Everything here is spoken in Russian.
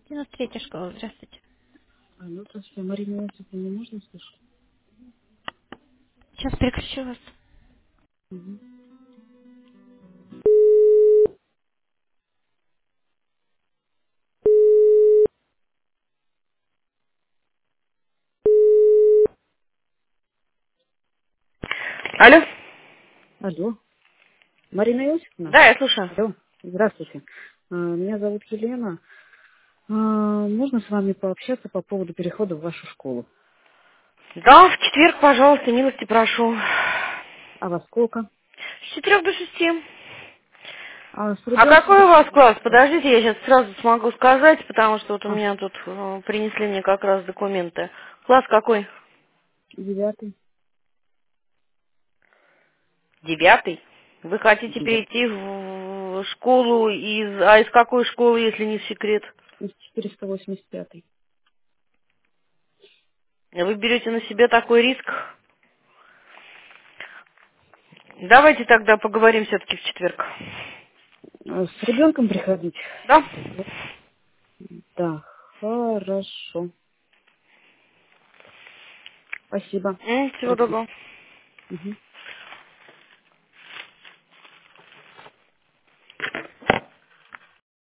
93-я школа, здравствуйте. Алло, здравствуйте, Марина Иосифовна, не можно слышать? Сейчас переключу вас. Мгм. Алло? Алло, Марина Иосифовна? Да, я слушаю. Алло, здравствуйте. Меня зовут Елена. Можно с вами пообщаться по поводу перехода в вашу школу? Да, в четверг, пожалуйста, милости прошу. А во сколько? С 4 до 6. А с А ребенком какой у вас приходить? класс? Подождите, я сейчас сразу смогу сказать, потому что вот у А, меня тут принесли мне как раз документы. Класс какой? 9. 9. Вы хотите 9. перейти в школу из какой школы, если не секрет? Из 485. Вы берете на себя такой риск? Давайте тогда поговорим все-таки в четверг. С ребенком приходить? Да? Да, хорошо. Спасибо. Всего Добрый. доброго. Мгм.